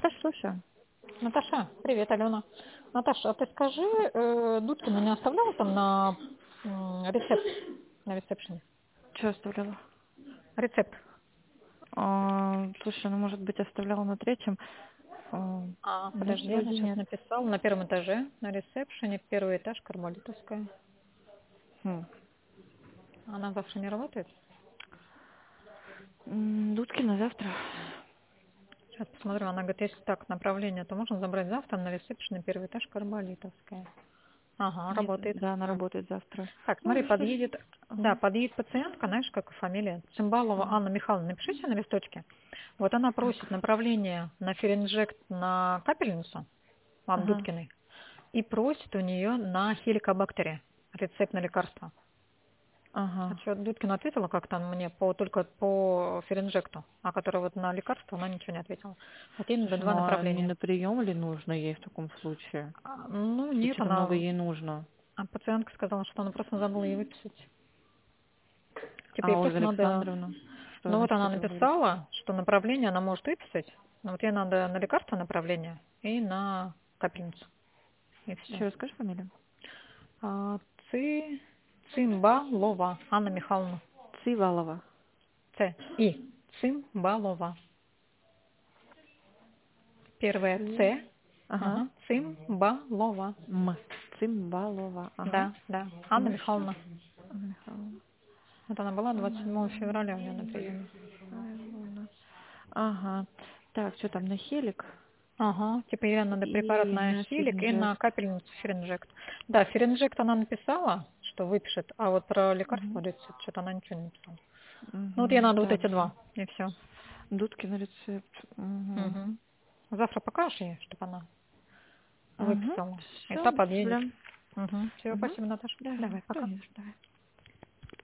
Наташа, слушаю. Наташа, привет, Алена. Наташа, а ты скажи, Дудкина не оставляла там на на ресепшене? Что оставляла? Рецепт. Слушай, ну, может быть, оставляла на третьем. Нет, Подожди, она вроде сейчас нет. написала на первом этаже, на ресепшене, первый этаж, Карболитовская. Хм. Она завтра не работает? Дудкина завтра. Сейчас посмотрю, она говорит, если так направление, то можно забрать завтра на ресепшене, первый этаж, Карболитовская. Ага, Нет, работает. да, она работает завтра. Так, смотри, Ну, что ж. подъедет, да, Ага. подъедет пациентка, знаешь, как фамилия? Цымбалова Ага. Анна Михайловна, напишите на листочке. Вот она просит направление на феринжект на капельницу, вам Ага. Дудкиной, и просит у нее на хеликобактерия, рецепт на лекарство. А Ага. что, Дудкина ответила как-то мне только по феринжекту, а которая вот на лекарство, она ничего не ответила. Вот ей надо Слушай, два ну а не направления. на прием ли нужно ей в таком случае? Ну, нет, Слишком много она, ей нужно. пациентка сказала, что она просто забыла ей выписать. Типа ей А Ольга просто надо. Александровна, что Ну вот насчет она этого говорит? написала, что направление она может выписать, но вот ей надо на лекарство направление и на капельницу. И все. Еще расскажи фамилию. А, Цимбалова Анна Михайловна. Цивалова. Цимбалова. Первое Ци. Ц. Ага. Ага. Цимбалова. Цимбалова. Ага. Да, да. И Анна дальше? Михайловна. Анна Михайловна. Вот она была Анна 27 февраля у нее на приеме. Михайловна. Ага. Так, что там на хелик? Ага, типа ей надо препарат И на на хилик и на феринжект. капельницу феринжект. Да, феринжект она написала, что выпишет, а вот про лекарство Угу. рецепт что-то она ничего не написала. Ну вот ей Угу. надо вот эти Также. два, и все. Дудкин рецепт. Угу. Угу. Завтра покажешь ей, чтобы она Угу. выписала. И Все, та подъедет. отправляем. Угу. Все, Угу. спасибо, Наташа. Давай. Давай, Да, пока. не за что. Давай.